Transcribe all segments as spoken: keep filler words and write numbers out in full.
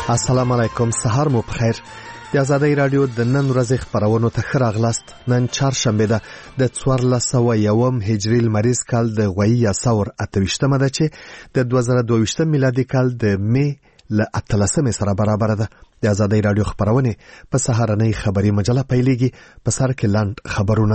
السلام علیکم، سهار مو بخیر. د آزادۍ رادیو د نن ورځې خبرونو ته ښه راغلاست. نن چهارشنبه ده د څوارلس سوه یوم هجري لمریز کال د غویي یاسور اته ویشتمه ده چې د دوه زره دوه ویشتم میلادي کال د مې له اتلسمې سره برابره ده. د آزادۍ رادیو خبرونه په سهارنۍ خبري مجله پیلېږي. په سر کې لاند خبرونه.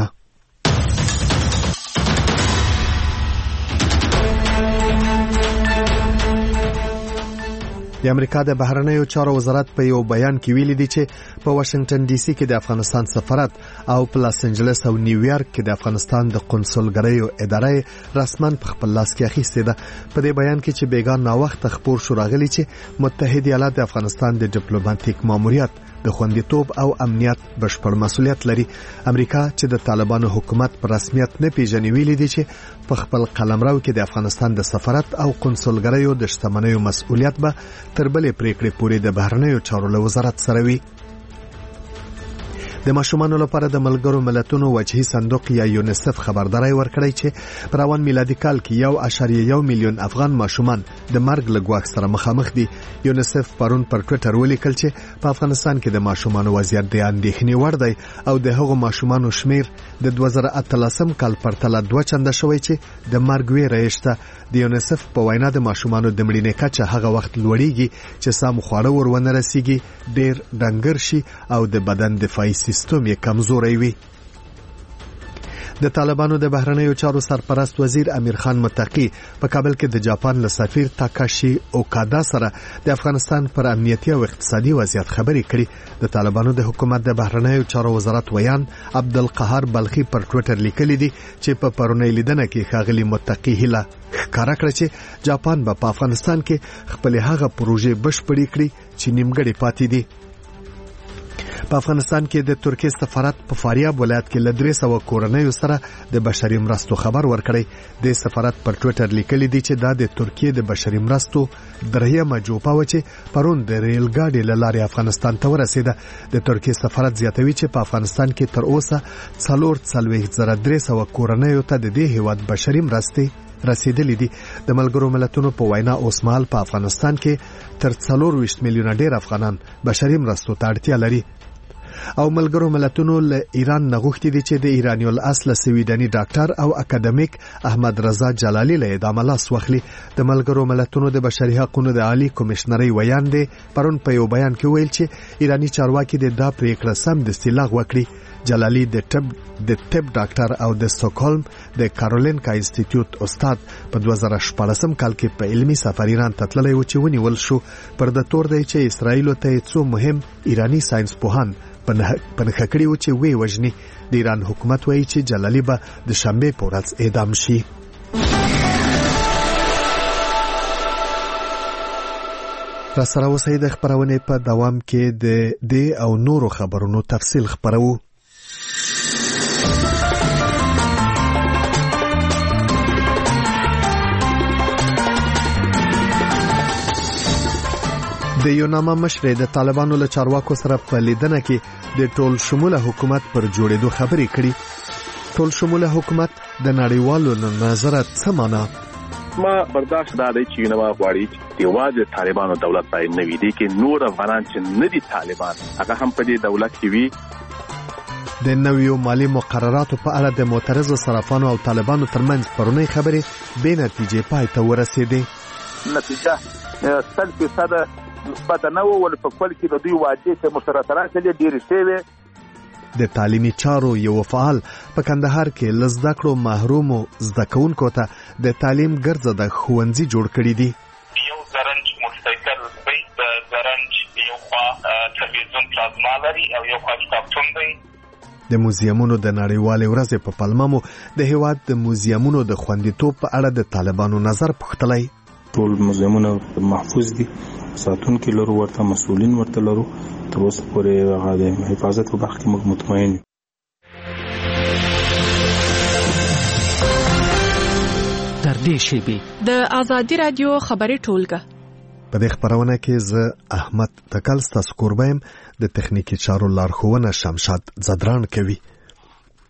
د امریکا د بهرنیو چارو وزارت په یو بیان کې ویلي دی چې په واشنگټن ډي سي کې د افغانستان سفارت او په لاس انجلس او نیویارک کې د افغانستان د قونسلګریو اداره رسماً په خپل لاس کې اخیستې ده. په دې بیان کې چې بیګا نا وخت خبر شو راغلی چې متحده ایالات د افغانستان د ډیپلوماټیک ماموریت د خوندیتوب او امنیت بشپړ مسؤلیت لري. امریکا چې د طالبانو حکومت په رسمیت نه پیژني ویلي دی چې په خپل قلمرو کې د افغانستان د سفارت او قونسلګریو د شتمنیو مسؤلیت به تر بلې پریکړې پورې د بهرنیو چارو له وزارت سره وي. د ماشومانو لپاره د ملګرو ملتونو وجهي صندوق یا یونیسف خبرداري ورکړی چې پر روان میلادي کال کې یو اعشاریه یو میلیون افغان ماشومان د مرګ له ګواښ سره مخامخ دي. یونیسف پرون پر ټوئیټر ولیکل چې په افغانستان کې د ماشومانو وضعیت د اندېښنې وړ دی او د هغو ماشومانو شمیر د دوه زره اتلسم کال پرتله دوه چنده شوی چې د مرګ ویره یې شته. د یونیسف په وینا د ماشومانو د مړینې کچه هغه وخت لوړیږي چې سم خواړه ورونه رسیږي، ډېر ډنګر شي او د بدن دفاعي سیستم یې کمزوری وي. د طالبانو د بهرنیو چارو سرپرست وزیر امیر خان متقی په کابل کې د جاپان له سفیر تاکاشي اوکادا سره د افغانستان پر امنیتي او اقتصادي وضعیت خبرې کړې. د طالبانو د حکومت د بهرنیو چارو وزارت ویان عبدالقهار بلخي پر ټوئیټر لیکلي دي چې په پرونی لیدنه کې ښاغلي متقی هیله ښکاره کړه چې جاپان به په افغانستان کې خپل هغه پروژې بشپړې کړي چې نیمګړې پاتې دي. په افغانستان کې د ترکیه سفارت په فاریاب ولایت کې له درې سوه کورنیو سره د بشري مرستو خبر ورکړی. د سفارت پر ټوئیټر لیکلي دي چې دا د ترکیه د بشري مرستو درېیمه جوپه و چې پرون د ریل ګاډي له لارې افغانستان ته ورسېده. د ترکیه سفارت زیاتوي چې په افغانستان کې تر اوسه څلور څلوېښت زره درې سوه کورنیو ته د دې هیواد بشري مرستې رسیدلې دي. د ملګرو ملتونو په وینا اوسمهال په افغانستان کې تر څلور ویشت میلیونه ډېر افغانان بشري مرستو ته اړتیا لري. او ملګرو ملتونو له ایران نغوښتي دي چې د ایرانی الاصل سویډني ډاکټر او اکاډمیک احمد رضا جلالی له اعدام لاس واخلي. د ملګرو ملتونو د بشري حقوقو د عالی کمشنري ویان دی پرون په یو بیان کې ویل چې ایرانی چارواکي د دا پریکړه سم د استلاغ وکړي. جلالی د طب د طب ډاکټر او د سټاکهولم د کارولینکا انسټیټیوټ استاد په دوه زره شپږم کال کې په علمي سفر ایران ته تللی و چې ونیول شو. پر د تور دی چې اسرائیل ته څو مهم ایرانی ساينس پوهان پنځه کړي و چې وی وجني. د ایران حکومت وایي چې جلالی به د شنبه په ورځ اعدام شي. را سره اوسئ د خبرونه په دوام کې د دې او نورو خبرونو تفصیل خبرو. د یوناما مشر د طالبانو له چارواکو سره په لیدنه کې د ټول شموله حکومت پر جوړېدو خبرې کړي. ټول شموله حکومت د نړیوالو نظر څه معنا؟ ما برداشت دادی چې یوناما غواړي چې واځي طالبانو دولت پای نه وي دي کې نور افغانان چې نه دي طالبان هغه هم په دې دولت کې وي. د نویو مالی مقرراتو په اړه د معترضو صرافانو او طالبانو ترمنځ پرونی خبرې بې نتیجې پای ته ورسېدې. نتیجه سل فیصد مثبت نه و ول په خپل کې د دوی واجب ته مشارکت لري ډیر شوی. د تعلیمي چارو یو فعال په کندهار کې لزده کړو محرومو زده کوونکو ته د تعلیم ګرځه د ښوونځي جوړ کړی دي. یو زرنج موټرسایکل دی، د زرنج یو خوا تلویزیون پلازما لري او یو خوا کتابتون دی. د موزیمونو د نړیوالې ورځې په پلمه مو د هیواد د موزیمونو د خوندیتوب په اړه د طالبانو نظر پوښتلی. ټول موزیمونه محفوظ دي، ساتون کې لرو ورته مسؤلین ورته لرو، تر اوسه پورې هغه د حفاظت په برخه کې موږ مطمئن یو. تر دې شیبې د آزادي رادیو خبري ټولګه په دې خبرونه کې زه احمد تکل ستاسو کوربایم، د تخنیکی چارو لارښوونه شمشاد زدران کوي.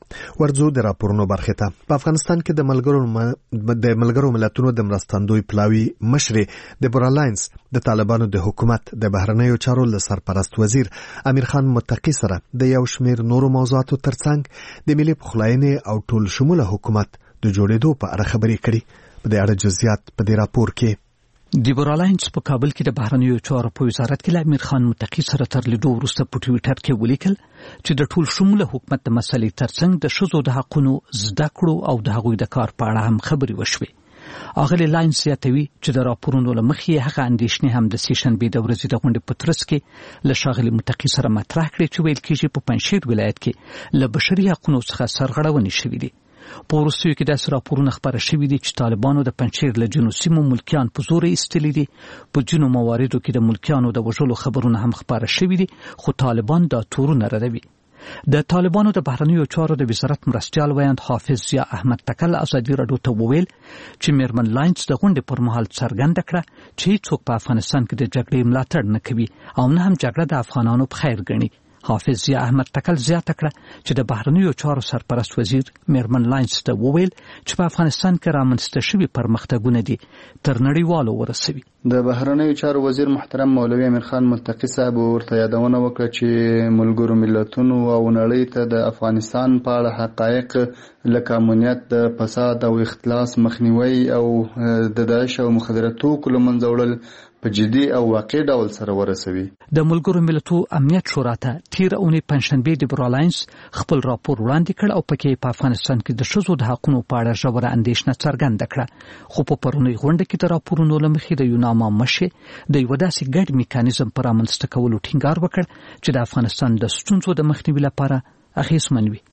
ورځو د راپورونو برخه ته. په افغانستان کې د ملګرو د ملګرو ملتونو د مرستندوی پلاوی مشر دیبورا لاینز د طالبانو د حکومت د بهرنیو چارو له سرپرست وزیر امیر خان متقی سره د یو شمېر نورو موضوعاتو ترڅنګ د ملي پخلاینې او ټول شموله حکومت د جوړېدو په اړه خبرې کړي. په دې اړه جزئیات په دې راپور کې. دیبورا لاینز په کابل کې د بهرنیو چارو په وزارت کې له امیر خان متقی سره تر لیدو وروسته په ټویټر کې ولیکل چې د ټول شموله حکومت د مسلې ترڅنګ د ښځو د حقونو زده کړو او د هغوی د کار په اړه هم خبرې وشوې. اغلې لاینز زیاتوي چې د راپورونو له مخې هغه اندېښنې هم د سیشنبې د ورځې د غونډې په ترڅ کې له ښاغلي متقی سره مطرح کړې چې ویل کېږي په پنجشیر ولایت کې له بشري حقونو څخه سرغړونې شوې دي. په وروستیو کې داسې راپورونه خپاره شوي دي چې طالبانو د پنجشیر له ځینو سیمو ملکیان په زور ایستلي دي. په ځینو مواردو کې د ملکیانو د وژلو خبرونه هم خپاره شوي دي، خو طالبان دا تورونه ردوي. د طالبانو د بهرنیو چارو د وزارت مرستیال ویاند حافظ ضیا احمد تکل ازادي راډیو ته وویل چې میرمن لاینز د غونډې پر مهال څرګنده کړه چې هیڅوک په افغانستان کې د جګړې ملاتړ نه کوي او نه هم جګړه د افغانانو په خیر ګڼي. حافظ ضیا احمد تکل زیاته کړه چې د بهرنیو چارو سرپرست وزیر میرمن لاینز ته وویل چې په افغانستان کې رامنځته شوي پرمختګونه دي تر نړیوالو ورسوي. د بهرنیو چارو وزیر محترم مولوي امیر خان متقی صاحب ورته یادونه وکړه چې ملګرو ملتونو او نړۍ ته د افغانستان په اړه حقایق لکه امنیت، د فساد او اختلاس مخنیوي او د داعش او مخدره توکو له منځه وړل په جدي او واقعي ډول سره ورسوي. د ملګرو ملتونو امنیت شورا ته تیر اونۍ پنځشنبه دیبورا لاینز خپل راپور وړاندې کړ او پکې په افغانستان کې د ښځو د حقونو په اړه ژوره اندېښنه څرګنده کړه. خو په پرونۍ غونډه کې د راپورونو له مخې د یوناما مشر د یو داسې ګډ میکانیزم پر رامنځته کولو ټینګار وکړ چې د افغانستان د ستونزو د مخنیوي لپاره اغېزمن وي.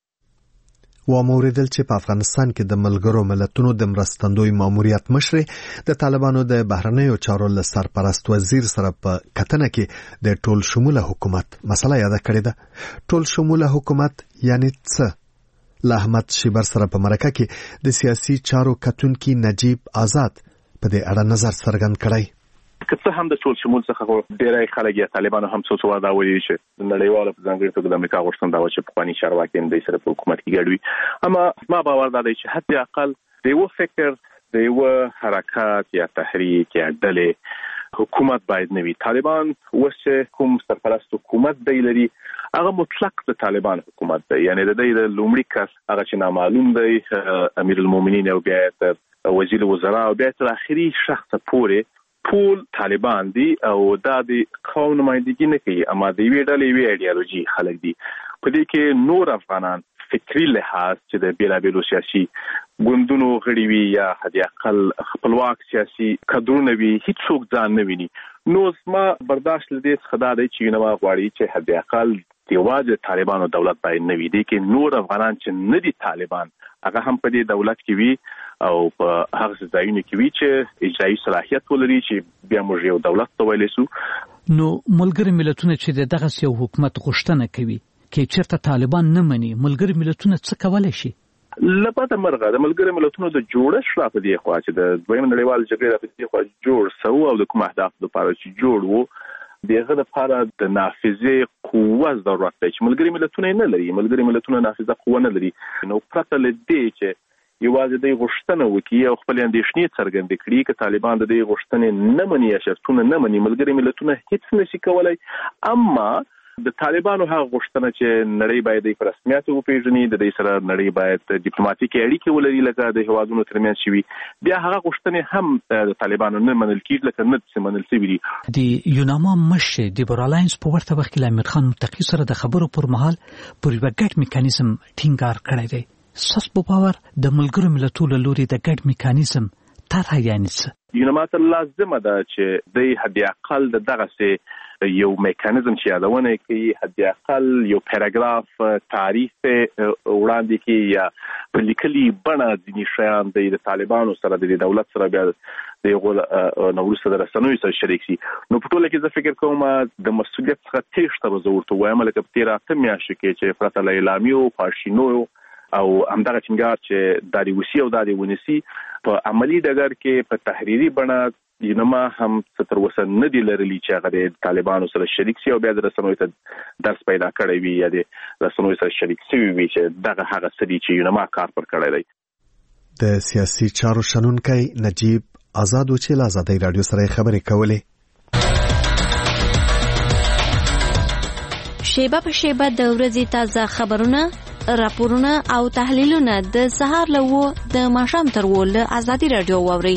و موریدل چې په افغانستان کې د ملګرو ملتونو د مرستندوی ماموریت مشر د طالبانو د بهرنیو چارو له سرپرست وزیر سره په کتنه کې د ټول شموله حکومت مسله یاد کړې ده. ټول شموله حکومت یعنی څه؟ له احمد شیبر سره په مرکه کې د سیاسي چارو کتونکي نجیب آزاد په دې اړه نظر څرګند کړی. که څه هم د ټول شمول څخه ډېری خلک یا طالبانو هم څه څه دا وایي چې د نړیوالو په ځانګړي توګه د امریکا غوښتنه دا و چې پخواني چارواکي هم د سره په حکومت کې ګډ وي. اما ما باور دا دی چې حتی اقل د یو فکر د یو حرکات یا تحریک یا ډلې حکومت باید نه وي. طالبان اوس چې کوم سرپرست حکومت دی لري هغه مطلق د طالبان حکومت دی، یعنی د دې د لومړي کس هغه چې نامعلوم دی امیر المؤمنین او بیا وزیر وزرا او بیا تر اخري شخص پورې ټول طالبان دي او دا د قوم نمائندګي نه کوي، اما د یوې ډلې یوې ایډیالوژي خلک دي. په دې کې نور افغانان فکری لحاظ چې د بیلابیلو سیاسي ګوندونو غړي وي یا حتی اقل خپلواک سیاسي کډرونه وي هیڅوک ځان نه ویني. نو زما برداشت لدې څخه دا دی چې نو غواړي چې حتی اقل دیواز طالبانو دولت باید نه وي. دي کې نور افغانان چې نه دي طالبان هغه هم په دې دولت کې وي او په هغه ځایونو کې وي چې اجرایي صلاحیت ولري چې بیا موږ یو دولت ته ویلی سو. نو ملګري ملتونه چې دغه یو حکومت غوښتنه کوي کې چیرته طالبان نه مني، ملګري ملتونه څه کولای شي؟ لپاره مرغه د ملګري ملتونو د جوړښت را په دې خوا چې د دویم نړیوال جګړې را په دې خوا جوړ سو او د کوم اهداف لپاره چې جوړ وو دغه لپاره د نافذه قوه ضرورت دی چې ملګري ملتونه نه لري. ملګري ملتونه نافذه قوه نه لري. نو پرته لدې چې یوازې د غوښتنه وکړي او خپل اندېښنې څرګندې کړي چې طالبان د دې غوښتنې نه مني یا شرطونه نه مني، ملګري ملتونه هیڅ نشي کولای. اما د طالبانو هغه غوښتنه چې نړۍ باید د رسمیت وپیژني، د دې سره نړۍ باید ډیپلوماټیکي اړیکې ولري لکه د هیوادونو ترمنځ شوي، بیا هغه غوښتنې هم د طالبانو نه منل کیږي لکه نه چې منل شوي دي. د یوناما مشر دیبورا لاینز په ورته وخت کې امیر خان متقی سره د خبرو پر مهال پر یو ګډ میکانیزم ټینګار کړی دی. ساس په باور د ملګرو ملتونو لوري د ګډ میکانیزم طرح یعنی څه؟ یوناما ته لازمه ده چې د حد اقل د دغه سي یو میکانیزم چې یادونه کوي حد اقل یو پاراګراف تعریف وړاندې کوي یا په لیکلي بڼه ځینې شیان د طالبانو سره د دولت سره بیا د یو نوروز سره رسنوي سره شریک شي. نو په ټوله کې زه فکر کوم د مسؤلیت څخه تېښته به زه ورته وایم لکه په تېره اته میاشتو کې چې پرته له اعلامیو پاشینو او همدغه ټینګار چې د روسي او د ونیسي په عملی ډګر کې په تحریري بڼه یونما هم ستر وسه نه دی لرلی چې هغه د طالبانو سره شریک شي او بیا د رسنوي ته درس پیدا کړی وي یا د رسنوي سره شریک شي وي چې دغه هغه سړي چې یونما کار پر کړی دی. د سیاسي چارو شنونکی نجیب آزاد چې له آزادۍ رادیو سره خبرې کولې. شیبه په شیبه د ورځې تازه خبرونه، راپورونه او تحلیلونه د سهار له و د ماښام تر و له آزادۍ رادیو واورئ.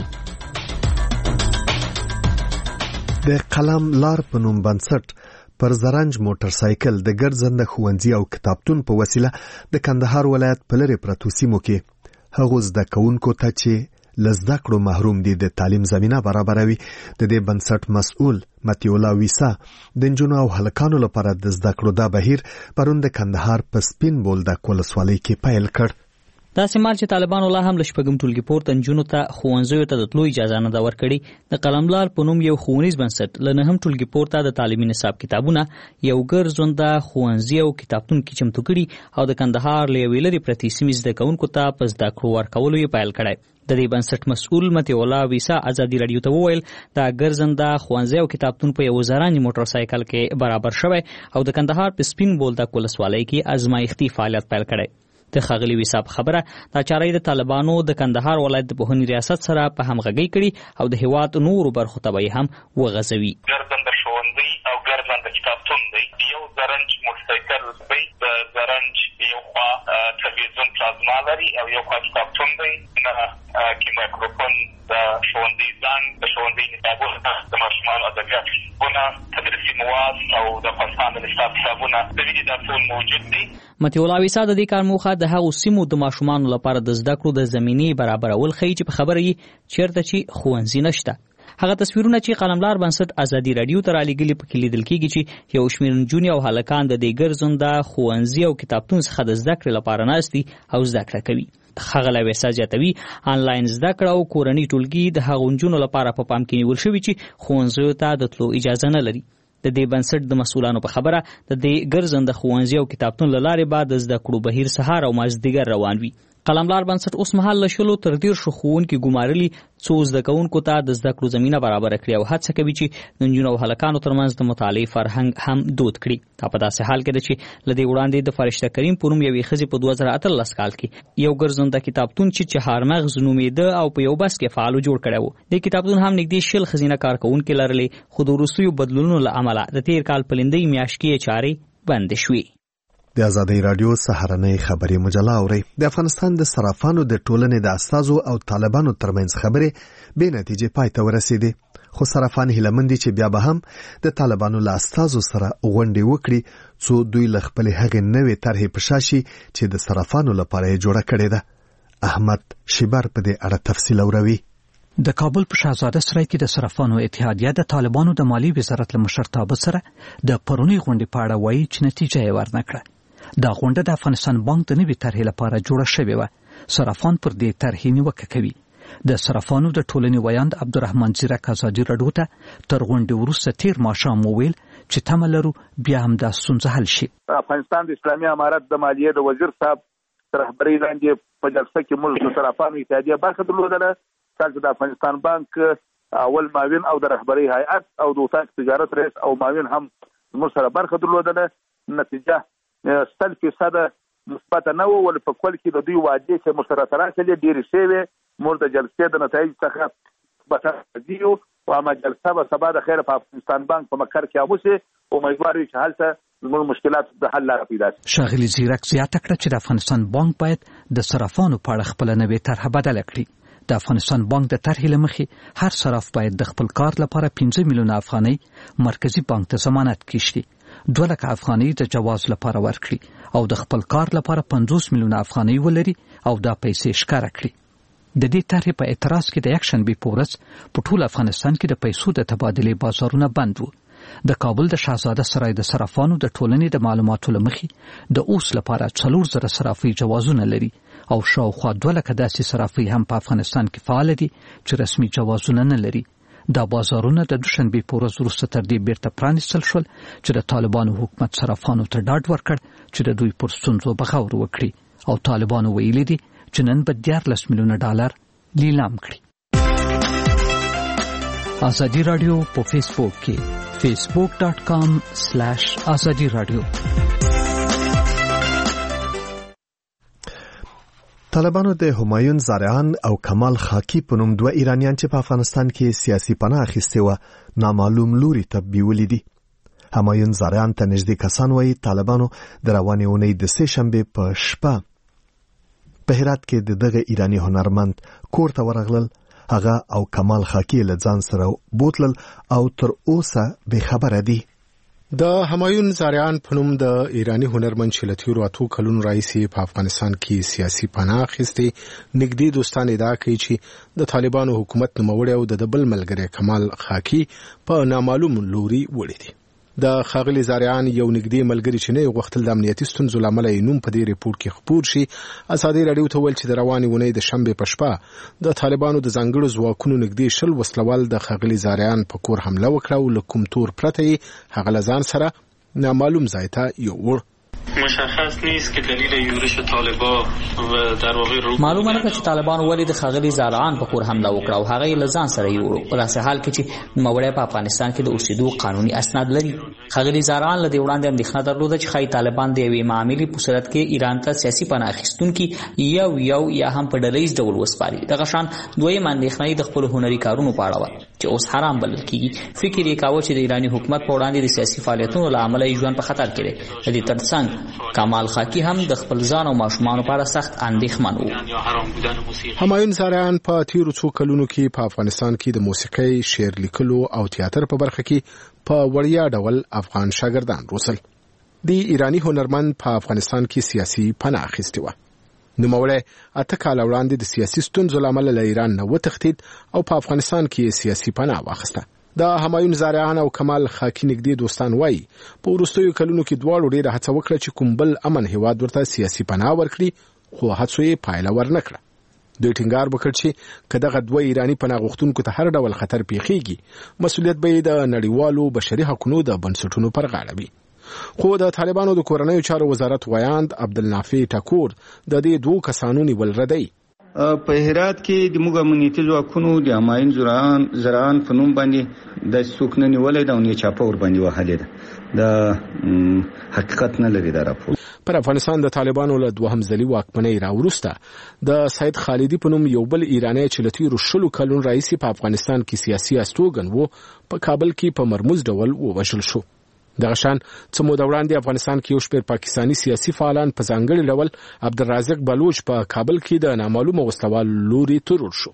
د قلم لار په نوم بنسټ پر زرنج موټر سایکل د ګرځنده ښوونځي او کتابتون په وسیله د کندهار ولایت په لرې پرتو سیمو کې هغو زده کوونکو ته چې له زده کړو محروم دي د تعلیم زمینه برابروي. د دې بنسټ مسؤل متي الله ویسا د نجونو او هلکانو لپاره د زده کړو دا بهیر پرون د کندهار په سپین بولدک ولسوالۍ کې پیل کړ. دا سیمال چې طالبانو لا هم لشپګم ټولګي پورته نجونو ته ښوونځیو ته د تلو اجازه نه دا ورکړي. د قلملار په نوم یو ښوونیز بنسټ له نهم ټولګي پورته د تعلیمي نصاب کتابونه یو ګرځنده ښوونځي او کتابتون کې چمتو کړي او د کندهار له یوې لرې پرتې سیمې زده کوونکو ته په زده کړو ورکولو یې پیل کړی. د دې بنسټ مسؤل متي الله ویسا آزادۍ رادیو ته وویل دا ګرځنده ښوونځي او کتابتون په یو زرنج موټر سایکل کې برابر شوی او د کندهار په سپین بولدک ولسوالۍ کې ازمایښتي فعالیت پیل کړی. د ښاغلي ویسا په خبره دا چاره د طالبانو د کندهار ولایت د پوهنې ریاست سره په همغږۍ کړي او د هیواد نورو برخو ته به هم وغځوي. ګرځنده ښوونځي او ګرځنده کتابتون دی. یو زرنج موټر سایکل دی. د زرنج یو خوا تلویزیون پلازما لري او یو خوا کتابتون دی. نه کې مایکروفون د ښوونځي زنګ د ښوونځي نصابونه د ماشومانو ادبیات کتابونه تدریسي مواد او د افغانستان د نصاب کتابونه د ویډیو دا ټول موجود دي. متي الله ویسا د دې کار موخه د هغو سیمو د ماشومانو لپاره د زده کړو د زمینې برابرول ښیي چې په خبره یې چیرته چې ښوونځي نشته. هغه تصویرونه چې قلملار بنسټ آزادۍ رادیو ته رالیږلي پکې لیدل کېږي چې یو شمېر نجونې او هلکان د دې ګرځنده ښوونځي او کتابتون څخه د زده کړې لپاره ناست دي او زده کړه کوي. ښاغلی ویسا زیاتوي آنلاین زده کړه او کورني ټولګي د هغو نجونو لپاره په پام کې نیول شوي چې ښوونځیو ته د تلو اجازه نه لري. د دې بنسټ د مسؤلانو په خبره د دې ګرځنده ښوونځي او کتابتون له لارې به د زده کړو بهیر سهار او مازدیګر روان وي. قلملار بنسټ اوس مهال له شلو تر دېرشو ښوونکي ګمارلي څو زده کوونکو ته د زده کړو زمینه برابره کړي او هڅه کوي چې د نجونو او هلکانو ترمنځ د مطالعې فرهنګ هم دود کړي. دا په داسې حال کې ده چې له دې وړاندې د فرشته کریم په نوم یوې ښځې په دوه زره اتلس کال کې یو ګرځنده کتابتون چې چهارمغز نومېده او په یو بس کې فعالو جوړ کړی و. دې کتابتون هم نږدې شل ښځینه کارکوونکي لرلې خو د وروستیو بدلونونو له امله د تېر کال په لندۍ میاشت کې چارې بندې شوې. د آزادۍ رادیو سهارنۍ خبري مجله اوري. د افغانستان د صرافانو د ټولنې د استازو او طالبانو ترمنځ خبرې بې نتیجې پای ته ورسېدې. خو صرافان هیله دي چې بیا به هم د طالبانو له استازو سره غونډې وکړي څو دوی له خپلې هغې نوې طرحې په شا شي چې د صرافانو لپاره یې جوړه کړې ده. احمد شیبر په دې اړه تفصیل اوروي. د کابل په شاهزاده سرای کې د صرافانو اتحادیه د طالبانو د مالی وزارت له مشرتابه سره د پرونی غونډې په اړه وایي چې نتیجه یې ورنکړه. دا غونډه د افغانستان بانک د نوې طرحې لپاره جوړه شوې وه. صرافان پر دې طرحې نیوکه کوي. د صرافانو د ټولنې ویاند عبدالرحمن زیرک آزادۍ رادیو ته تر غونډې وروسته تیر ماښام وویل چې تمه لرو بیا هم دا ستونزه حل شي. افغانستان د اسلامي امارت د مالیې د وزیر صاحب رهبرۍ لاندې په جلسه کې موږ د صرافانو اتحادیه برخه درلودله. تاسو د افغانستان بانک اول معاون او د رهبرۍ هیئت او د اتاق تجارت رئیس او معاون هم موږ سره برخه درلودله. نتیجه سل فیصد مثبت نه و ول په کول کې د دوی وعدې چې مشترک راځي ډېر شوی مور د جلسې د نتایج څخه بتاځیو او ما جلسه به سبا د خیر په افغانستان بانک په مکر کې اوسه او امیدواري چې حالته زموږ مشکلات د حل لاره پیدا شي. شاغلي زیرک زیاته کړه چې د افغانستان بانک باید د صرافانو په اړه خپل نوې طرحه بدله کړي. د افغانستان بانک د طرحې له مخې هر صراف باید د خپل کار لپاره پنځه میلیونه افغانۍ مرکزی بانک ته ضمانت کړي. دوه لکه افغانۍ د جواز لپاره ورکړي او د خپل کار لپاره پنځوس میلیونه افغانۍ ولري او دا پیسې ښکاره کړي. د دې طرحې په اعتراض کې د یکشنبې په ورځ په ټول افغانستان کې د پیسو د تبادلې بازارونه بند وو. د کابل د شاهزاده سرای د صرافانو د ټولنې د معلوماتو له مخې د اوس لپاره څلور زره صرافۍ جوازونه لري او شاوخوا دوه لکه داسې صرافۍ هم په افغانستان کې فعال دي چې رسمي جوازونه نه لري. دا بازارونه د دوشنبې په ورځ وروسته تر دې بیرته پرانیستل شول چې د طالبانو حکومت صرافانو ته ډاډ ورکړ چې د دوی پر ستونزو بغور وکړي او طالبانو ویلي دي چې نن به دیارلس میلیونه ډالر لیلام کړي. ازادي رادیو په فیسبوک کې facebook dot com slash azadi radio. طالبانو د همایون زارعان او کمال خاکی په نوم دوه ایرانیان چې په افغانستان کې سیاسي پناه اخیستې و نامعلوم لوري ته بیولې دي. همایون زارعان ته نږدې کسان وایي طالبانو د روانې اونۍ د سې شنبې په شپه په هرات کې د دغه ایرانی هنرمند کور ته ورغلل. هغه او کمال خاکی له ځان سره بوتلل او تر اوسه به خبره دي. د همایون زارعان په نوم د ایرانی هنرمند چې له تیرو اتو کلونو راهیسې په افغانستان کې سیاسي پناه اخیستې نږدې دوستان ادعا کوي چې د طالبانو حکومت نوموړی او د بل ملګری کمال خاکی په نامعلوم لوري وړي دي. د خاغلی زارعان یو نږدې ملګری چې نه غوښتل د امنیتي ستونزو لامل یې نوم په دې ریپورت کې خپور شي ازادي رادیو ته ویل چې د روانې اونۍ د شنبې په شپه د طالبانو د ځانګړو ځواکونو نږدې شل وسلوال د خاغلی زارعان په کور حمله وکړه او له کوم تور پرته یې هغه له ځان سره نامعلوم ځای ته یووړ. مشخص نیست که دلیل یورش طالبان و در واقع رو معلومه نه چې طالبان ولې د خاغلی زارعان په کور حمله وکړه او هغه یې لزان سره یوړو په داسې حال کې چې نوموړی په افغانستان کې د اوسېدو قانوني اسناد لري. خاغلی زارعان له دې وړاندې اندېښنه درلوده چې ښایي طالبان د یوې معاملې په صورت کې ایران ته سیاسي پناه اخیستونکي یو یو یا هم په ډلهییز ډول وسپاري. دغه شان دویمه اندېښنه یې د خپلو هنري کارونو په اړه وه چې اوس حرام بلل کېږي. فکر یې کاوه چې د ایراني حکومت په وړاندې د سیاسي فعالیتونو له امله یې ژوند په خطر کې دی. د دې ترڅنګ کمال خاکی هم د خپل ځان او ماشومانو په اړه سخت اندېښمن و. همایون زارعان په تیرو څو کلونو کې په افغانستان کې د موسیقۍ، شعر لیکلو او تیاتر په برخه کې په وړیا ډول افغان شاګردان روزل. د ایرانی هنرمند په افغانستان کې سیاسي پناه اخیستې وه. نوموړی اته کاله وړاندې د سیاسي ستونزو له امله له ایران نه وتښتېد او په افغانستان کې سیاسي پناه واخیسته. د همایون زارعان او کمال خاکی نږدې دوستان وایي په وروستیو کلونو کې دواړو ډېره هڅه وکړه چې کوم بل امن هیواد ورته سیاسي پناه ورکړي خو هڅو یې پایله ورنه کړه. دوی ټینګار وکړ چې که دغه دوه ایراني پناه غوښتونکو ته هر ډول خطر پیښیږي مسؤلیت به یې د نړیوالو بشري حقوقو د بنسټونو پر غاړه وي. خو د طالبانو د کورنیو چارو وزارت وایاند عبدالنافع ټاکور د دې دوه کسانو نیول ردی. په هرات کې د موږ امنیتي ځواکونو د همایون زارعان زارعان په نوم باندې د څوک نه نیولې دا نه چاپه ور باندې وهلې ده. د حقیقت نه لري دا راپور. پر افغانستان د طالبانو له دوهم ځلي واکمنۍ راوروسته د سید خالدي په نوم یو بل ایرانی چې له تیرو شلو کلونو راهیسې په افغانستان کې سیاسي استوګن و په کابل کې په مرموز ډول ووژل شو. دغه شان څه موده وړاندې افغانستان کې یو شمېر پاکستاني سیاسي فعالان په ځانګړي ډول عبدالرازق بلوچ په کابل کې د نامعلومه وسلوال لوري ترور شو.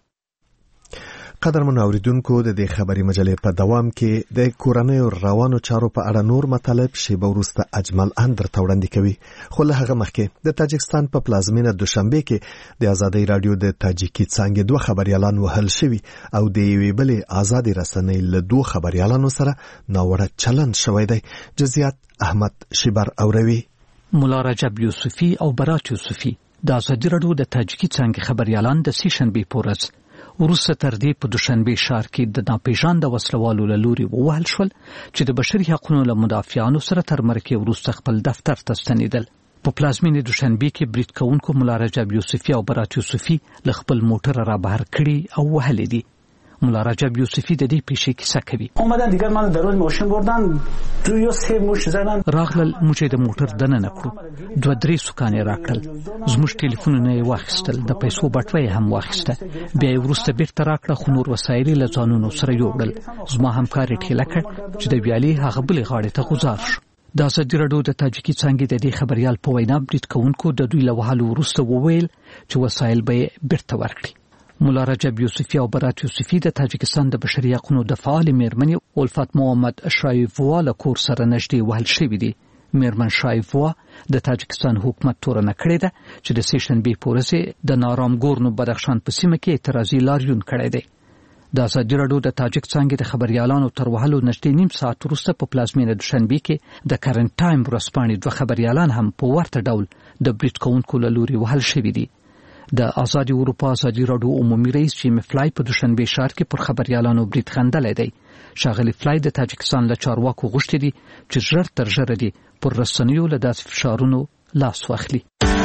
قدرمن اوریدونکو د دې خبري مجلې په دوام کې د کورنیو روانو چارو په اړه نور مطالب شیبه وروسته اجمل اندر توړاندې کوي. خو له هغه مخکې د تاجکستان په پلازمینه دوشنبه کې د ازادي رادیو د تاجیکي څانګې دوه خبريالان وهل شوي او د یوې بلې ازادي رسنۍ له دوه خبريالانو سره ناوړه چلند شوی دی. جزئیات احمد شیبر اوروي. مولا رجب یوسفی او برات یوسفی د ازادي رادیو د تاجیکي څانګې خبريالان د سې شنبې پورز وروسته تر دې په دوشنبه ښار کې د ناپېژانده وسلوالو له لوري ووهل شول چې د بشري حقوقو له مدافعانو سره تر مرکې وروسته خپل دفتر ته ستنېدل. په پلازمینې دوشنبه کې برید کوونکو مولا رجب یوسفی او برات یوسفی له خپل موټر را بهر کړي او وهلې دي. مولا رجب یوسفی د دې پیښې کیسه کوي. اومدن دیگر من درون ماشین بردن دو یا سه موش زدن راغلل موږ د موټر دننه کړو دوه درې سکانې راکړل زموږ ټلیفونونه یې واخیستل د پیسو بټوه هم واخیسته بیا یې وروسته بیرته راکړه خو نور وسایل له ځانونو سره یوړل. زما همکار یې ټیله کړ چې د ویالې هغه بلې غاړې ته غوځار شو. د ازادي رادیو د تاجیکي څانګې د دې خبريال په وینا برید کوونکو د دوی له وهلو وروسته وویل چې وسایل به یې بیرته ورکړي. مولا رجب یوسفی او برات یوسفی د تاجکستان د بشري حقوقو د فعال میرمنې الفت محمد شایفوا له کور سره نږدې وهل شوی دی. میرمن شایفوا د تاجکستان حکومت تورنه کړې ده چې د سې شنبې پورې د نارامګورنو بدخشان په سیمه کې اعتراضي لاریون کړی دی. د ازادي رادیو د تاجک څانګې د خبريالانو تر وهلو نږدې نیم ساعت وروسته په پلازمینه دوشنبه کې د کرنټ ټایم ورځپاڼې دوه خبريالان هم په ورته ډول د برید کوونکو له لوري وهل شوي دي. د آزادي اروپا ازادي رادیو عمومي رئیس جیم فلای په دوشنبه ښار کې پر خبريالانو برید خندلې دی. شاغلی فلای د تاجکستان له چارواکو غوښتي دي چې ژر تر ژره دي پر رسنیو له داسې فشارونو لاس واخلي.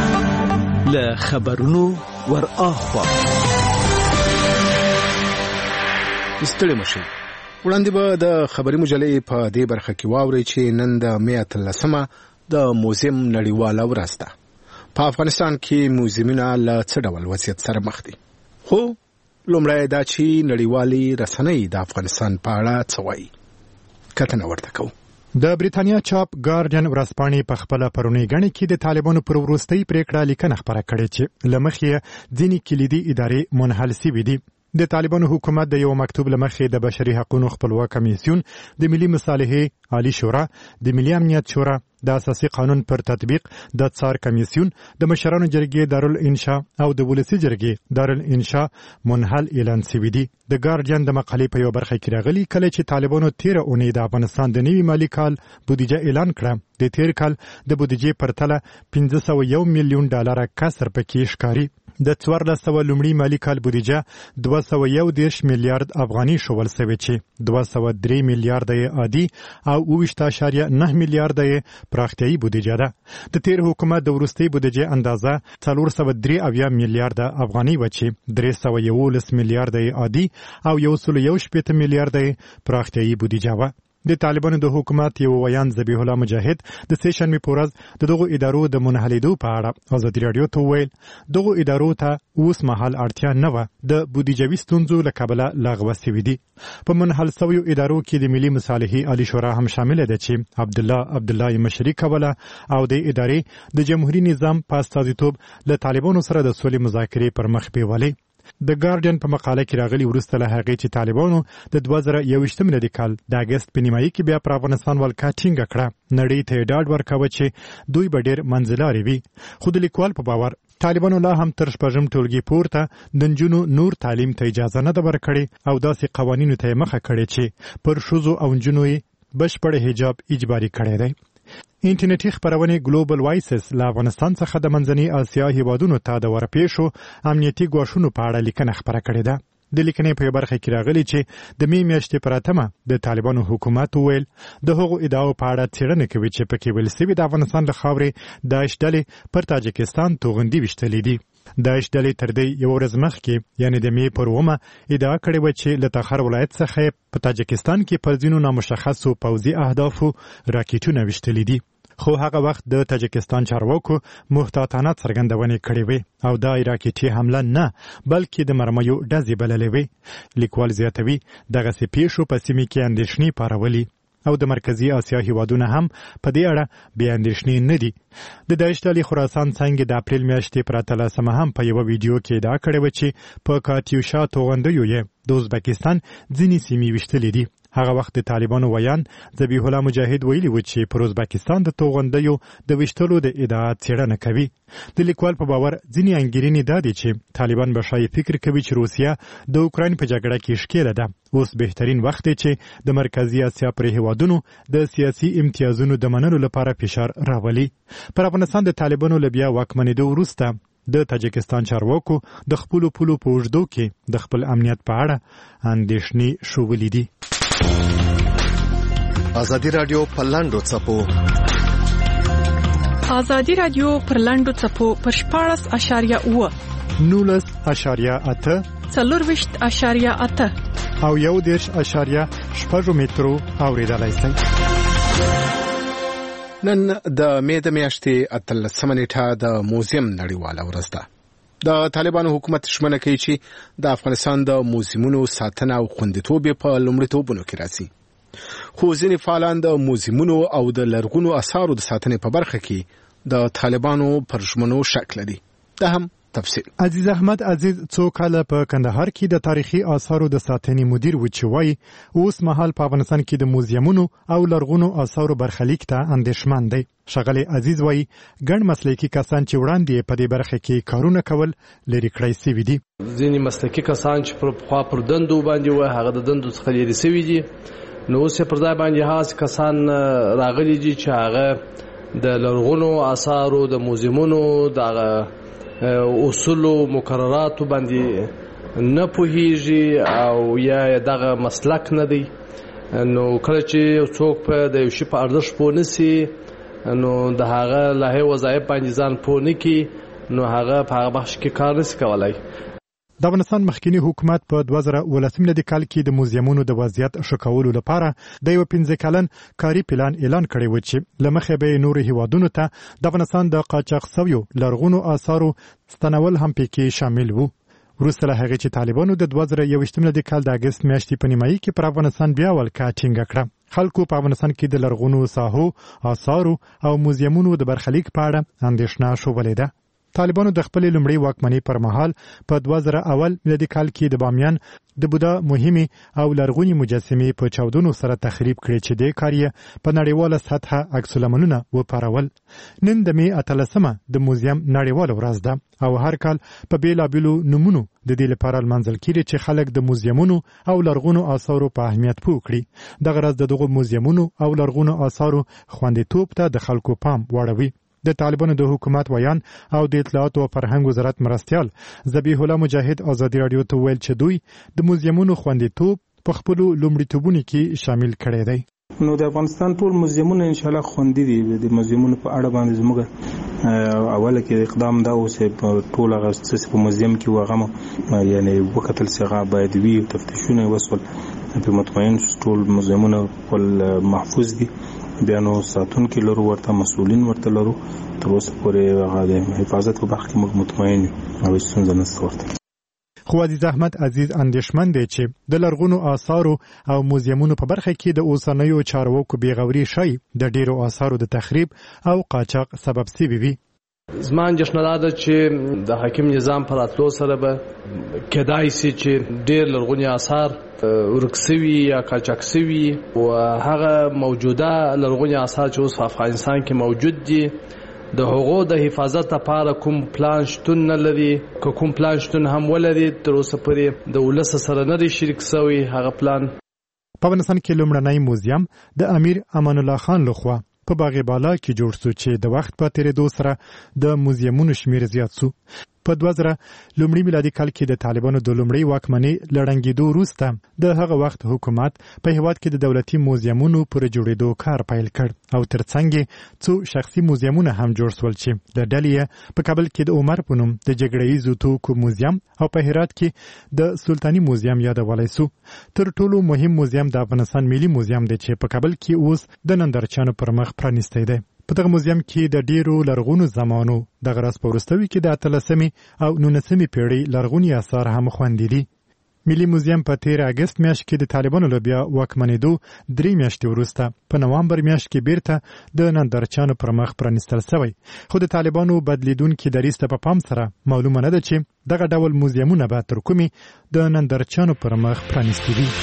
له خبرونو ور اخوا ستړي مشه وړاندې به د خبري مجلې په دې برخه کې واوري چې نن د مې اتلسمه د موزیم نړیواله ورځ ده. په افغانستان کې موزیمونه له څه ډول وضعیت سره مخ دي؟ خو لومړی دا چې نړیوالې رسنۍ د افغانستان په اړه څه وایي. کتنه ورته کوو. د بریتانیا چاپ ګارډین ورځپاڼې په خپل پرونی غنی کې د طالبانو پر وروستۍ پریکړه لیکنه خبره کړې چې لمخې ځینې کلیدي ادارې منحل شوې دي. د طالبانو حکومت د یو مکتوب لمخې د بشري حقوقو خپلواک کمیسیون، د ملي مصالحې عالی شورا، د ملي امنیت شورا، د اساسي قانون پر تطبیق د څار کمیسیون، د مشرانو جرګې دارالانشاء او د ولسی جرګې دارالانشاء منحل اعلان شوي دي. د ګارډین د مقالې په یو برخه کې راغلي کله چې طالبانو تیر اونۍ د افغانستان د نوي مالی کال بودیجه اعلان کړه، د تیر کال د بودیجې پرتله پنځه سوه یو میلیون ډالر کسر پکې ښکاري. د څوارلس سوه لومړي مالی کال بودیجه دوه سوه یو دېرش میلیارد افغاني شول سوې چې دوه سوه درې میلیارده یې عادي او اوویشت اعشاریه نه میلیارده یې پراختیایي بودیجه ده. د تیر حکومت د وروستۍ بودیجې اندازه څلور سوه درې اویا میلیارده افغاني وه چې درې سوه یولس میلیارده یې عادي او یو سل یو شپېته میلیارده یې پراختیایي بودیجه وه. د طالبانو د حکومت یو ویان ذبیح الله مجاهد د سه شنبې په ورځ د دغو ادارو د منحلېدو په اړه ازادي راډیو ته وویل دغو ادارو ته اوس مهال اړتیا نه وه، د بودیجوي ستونزو له کبله لغوه سوي دي. په منحل سویو ادارو کې د ملي مصالحې عالی شورا هم شامله ده چې عبدالله عبدالله مشري کوله او د ادارې د جمهوریت نظام په استازیتوب له طالبانو سره د سولې مذاکرې پر مخ بیولې. د ګارډین په مقاله کې راغلي وروسته له هغې چې طالبانو د دوه زره یوویشتم میلادي کال د اګست په نیمایي کې بیا پر افغانستان ولکه ټینګه کړه، نړۍ ته یې ډاډ ورکاوه چې دوی به ډېر منځلاري وي. خو د لیکوال په باور طالبانو لا هم تر شپږم ټولګي پورته د نجونو نور تعلیم ته اجازه نه ده ورکړې او داسې قوانینو ته یې مخه کړې چې پر ښځو او نجونو یې بشپړ حجاب اجباري کړی دی. انټرنیټي خبرونه ګلوبل وایسز له افغانستان څخه د منځنۍ اسیا هیوادونو ته د ورپېښو امنیتي ګواښونو په اړه لیکنه خبره کړې ده. د لیکنې په برخه کې راغلي چې د مې میاشتې پر اتمه د طالبانو حکومت وویل د هغو ادعاو په اړه څېړنه کوي چې پکې ویل سوي د افغانستان له خاورې داعش ډلې پر تاجکستان توغندي ویشتلې دي. داعش ډلې تر دې یو ورځ مخکې یعنې د مې پر اوومه ادعا کړې وه چې له تخار ولایت څخه په تاجکستان کې پر ځینو نامشخصو پوځي اهدافو راکېټونه ویشتلي دي. خو هغه وخت د تاجکستان چارواکو محتاطانه څرګندونې کړې وې او دا راکېټي حمله نه بلکې د مرمیو ډزې بللې وې. لیکوال زیاتوي دغسې پیښو په سیمې کې اندېښنې پارولي او د مرکزي اسیا هیوادونه هم په دې اړه بې اندېښنې نه دي. د داعش ډلې خراسان څنګه د اپریل میاشتې پر اتلسمه هم په یوه ویډیو کې ادعا کړې وه چې په کاتیوشا توغندیو یې د ازبکستان ځینې سیمې ویشتلې دي. هغه وخت د طالبانو ویان ذبیح الله مجاهد ویلي و چې پر ازبکستان د توغندیو د ویشتلو د ادعا څېړنه کوي. د لیکوال په باور ځینې انګېرنې دا دي چې طالبان به ښایي فکر کوي چې روسیه د اوکراین په جګړه کې ښکېله ده. اوس بهترین وخت دی چې د مرکزي اسیا پر هیوادونو د سیاسي امتیازونو د منلو لپاره فشار راولي. پر افغانستان د طالبانو له بیا واکمنېدو وروسته د تاجکستان چارواکو د خپلو پولو په اوږدو کې د خپل امنیت په اړه اندېښنې ښودلې دي. ازادي راډیو په لاندو څپو ازادي راډیو پر لاندو څپو پر شپاړس اشاریه اوه نولس اشاریه اته څلورویشت اشاریه اته او یو دېرش اشاریه شپږ مترو اوریدلای شئ. نن د مې د میاشتې اتلسمه نیټه د موزیم نړیواله ورځ ده. د طالبانو حکومت ژمنه کوي چې د افغانستان د موزیمونو ساتنه او خوندیتوب په لومړیتوبونو کې راځي. خو ځینې فعالان د موزیمونو او د لرغونو اثارو د ساتنې په برخه کې د طالبانو پر ژمنو شک لري. دا هم تفصیل. عزیز احمد عزیز څو کاله په کندهار کې د تاریخي آثارو د ساتنې مدیر و چې وایي اوس مهال په افغانستان کې د موزیمونو او لرغونو آثارو برخلیک ته اندېښمن دی. ښاغلی عزیز وایي ګڼ مسلکي کسان چې وړاندې په دې برخه کې کارونه کول لرې کړی سوي دي. ځینې مسلکي کسان چې پر پخوا پر دندو باندې وه هغه د دندو څخه لرې سوي دي، نو اوس پر ځای باندې هغه کسان راغلي دي چې هغه د لرغونو آثارو د موزیمونو دغه اصولو مقرراتو باندې نه پوهیږي او یا دغه مسلک نه دی. نو کله چې څوک په د یو شي په ارزښت پوه نسي نو د هغه له وظایف باندې ځان پوه نه کړي نو هغه په هغه بخش کې کار نشي کولی. د افغانستان مخکنی حکومت په دوه زره ولسم میلادي کال کې د موزیمونو د وضعیت ښه کولو لپاره د یو پنځه کلن کاري پلان اعلان کړی و چې له مخې به نور هیوادونو ته د افغانستان د قاچاق شویو لرغونو آثارو ستنول هم پکې شامل وو. وروسته له هغې چې طالبانو د دوه زره یوویشتم میلادي کال د اګست میاشتې په نیمایي کې پر افغانستان بیا ولکه ټینګه کړه، خلکو په افغانستان کې د لرغونو ساحو، آثارو او موزیمونو د برخلیک په اړه اندېښنه ښودلې ده. طالبانو د خپلې لومړۍ واکمنۍ پر مهال په دوه زره اول میلادي کال کې د بامیان د بودا مهمې او لرغونې مجسمې په چاودنو سره تخریب کړې چې دې کار یې په نړیواله سطحه عکس العملونه وپارول. نن د مې اتلسمه د موزیم نړیواله ورځ ده او هر کال په بېلابېلو نومونو د دې لپاره لمانځل کېږي چې خلک د موزیمونو او لرغونو آثارو په اهمیت پوه کړي. دغه ورځ د دغو موزیمونو او لرغونو آثارو خوندیتوب ته د خلکو پام واړوي. د طالبانو د حکومت ویان او د اطلاعات او فرهنګ وزارت مرستیال ذبیح الله مجاهد ازادي رادیو ته ویل چې دوی د موزیمونو خوندیتوب په خپلو لومړیتوبونو کې شامل کړی دی. نو د افغانستان ټول موزیمونه ان شاء الله خوندي دي. د موزیمونو په اړه باندې زموږ اوله کې اقدام دا و چې په ټول هغه څه په موزیم کې وغه یعنی وکتل څنګه باید وي تفتیشونه وسول په مطمئن ټول موزیمونه خپل محفوظ دي. بیا نو ساتونکي لرو ورته مسؤلین ورته لرو تر اوسه پورې هغه د حفاظت په برخه کې موږ مطمئن یو او څنګه نشته ورته. خو عزیز احمد عزیز اندیشمن دی چې د لرغونو آثارو او موزیمونو په برخه کې د اوسنیو چارواکو بیغوري شي د ډیرو آثارو د تخریب او قاچاق سبب سوي وي. زما اندېښنه دا ده چې د حاکم نظام په راتلو سره به کېدای شي چې ډېر لرغوني آثار ورک سوي یا قاچاق سوي او هغه موجوده لرغوني آثار چې اوس په افغانستان کې موجود دي د هغو د حفاظت لپاره کوم پلان شتون نه لري. که کوم پلان شتون هم ولري تر اوسه پورې د ولس سره نه دی شریک شوی هغه پلان. په افغانستان کې لومړنی موزیم د امیر امان الله خان لخوا په باغ بالا کې جوړ شو چې د وخت په تیریدو سره د موزیمونو شمیر زیات شو. په دوه زره لومړي میلادي کال کې د طالبانو د لومړۍ واکمنۍ لړنګېدو وروسته د هغه وخت حکومت په هیواد کې د دولتي موزیمونو پر جوړېدو کار پیل کړ او ترڅنګ څو شخصي موزیمونه هم جوړ شول چې د ډلې په کابل کې د عمر په نوم د جګړه ییزو توکو موزیم او په هرات کې د سلطاني موزیم یادولی شو. تر ټولو مهم موزیم د افغانستان ملي موزیم دی چې په کابل کې اوس د نندارچیانو پر مخ پرانیستی دی. په دغه موزیم کې د ډیرو لرغونو زمانو د غرس په وروستوي کې د اتلسمې او نولسمې پیړۍ لرغوني آثار هم خوندي دي. ملي موزیم په تیر اګست میاشت کې د طالبانو له بیا واکمنېدو درې میاشتې وروسته په نوامبر میاشت کې بیرته د نندارچیانو پر مخ پرانیستل شوی. خو د طالبانو بدلیدونکي دریځ ته په پام سره معلومه نه ده چې دغه ډول موزیمونه به تر کومې د نندارچیانو پر مخ پرانیستي وي.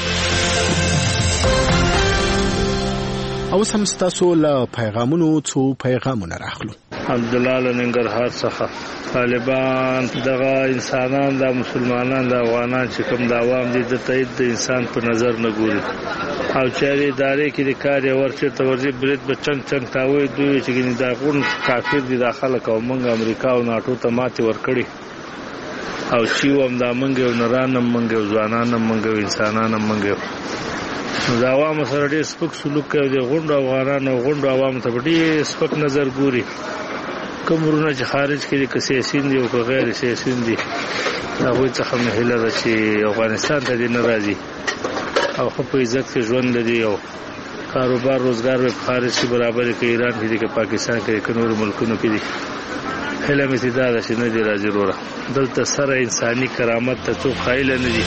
اوس هم ستاسو له پیغامونو څو پیغامونه راخلو. عبدالله له ننګرهار څخه طالبان دغه انسانان د مسلمانان د افغانان چې کوم د عوام دي د تایید د انسان په نظر نه ګوري او چاري ادارې کې د کار یې ورچې تورځي برید به چنګ چنګ تاوي دوی چې ګنې دا غون کافر دي داخله کو منګ امریکا او ناتو ته ماتي ورکړي او چې وم دا منګ او نرانم منګ او ځوانان منګ او انسانان منګ د عوامو سره ډېر سپک سلوک کوي. د غونډو افغانانو او غونډو عوامو ته ډېر سپک نظر ګوري. کوم ورونه چې خارج کې که سیاسین دي او که غیر سیاسین دي هغوی څخه مې هیله ده چې افغانستان ته دې نه راځي او ښه په عزت کې ژوند لري او کاروبار روزګار به په خارج کې برابر کې ایران کې دي که پاکستان کې که نورو ملکونو کې دي. هیله مې دا ده چې نه دې راځي وروره. دلته سره انساني کرامت ته څوک قایل نه دي.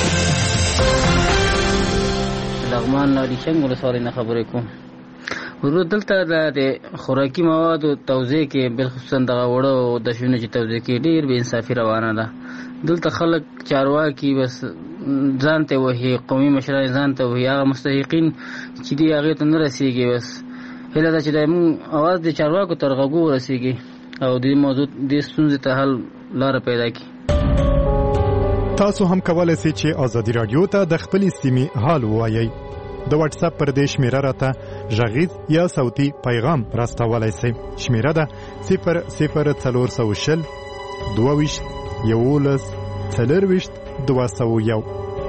لغمان لاریشنګ ولسوالۍ نه خبرې کوم. ورو دلته د خوراکي موادو توزیع کې بالخصوصا دغه وړو او د شونو چې توزیع کې ډېر بې انصافي روانه ده. دلته خلک چارواکي بس ځان ته وهي، قومي مشران ځان ته وهي، هغه مستحقین چې دي هغې ته نه رسېږي. بس هیله ده چې د موږ اواز د چارواکو تر غوږو ورسېږي او دې موضوع دې ستونزې ته حل لاره پیدا کړي. تاسو هم کولای شئ چې ازادي رادیو ته د خپلې سیمې حال ووایئ. د واتس اپ پر دې شمیره راته غږیز یا صوتي پیغام راستولای شئ. شمیره ده صفر صفر څلور سوه شل دوه ویشت یولس څلرویشت دوه سوه یو.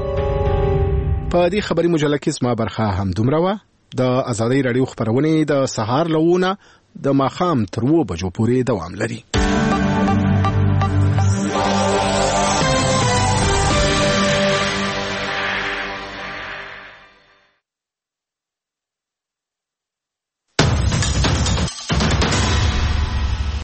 په دې خبري مجله کې زما برخه هم دومره وه. د ازادي رادیو خبرونه د سهار لونه د ماښام تر اوه بجو پورې دوام لري.